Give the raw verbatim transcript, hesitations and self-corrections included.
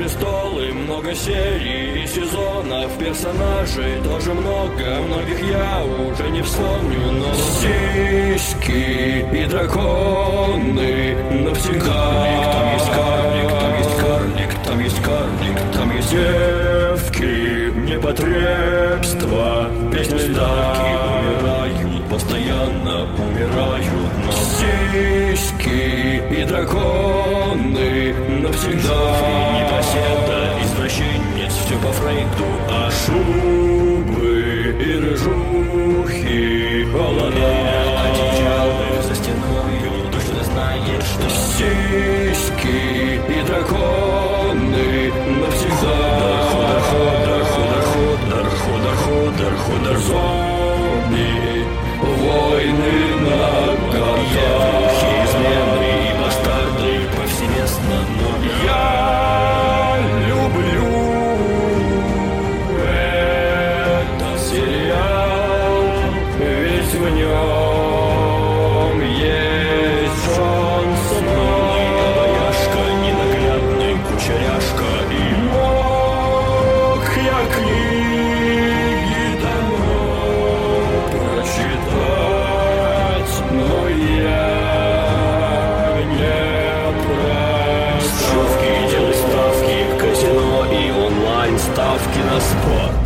престолы, много серий и сезонов, персонажей тоже много, многих я уже не вспомню, но сиськи и драконы навсегда. Там есть карлик, там есть карлик, там есть карлик, там есть девки, непотребства, песни ставки умирают, постоянно умирают, но сиськи и драконы навсегда. Непоседа, извращенец, все по Фрейду, а шубы и рыжухи, холода, одеялы за стеною, точно знаешь, что сиськи и драконы навсегда. Ходор, ходор, ходор, ходор, ходор, ходор, ходор, зомби, войны на годах, измены и бастарды повсеместно, но я люблю этот сериал, ведь в нем есть Джон Сноу, обаяшка, ненаглядный кучеряшка, и мог я книги давно прочитать, но я не прочитал. Делай ставки, казино и онлайн ставки на спорт.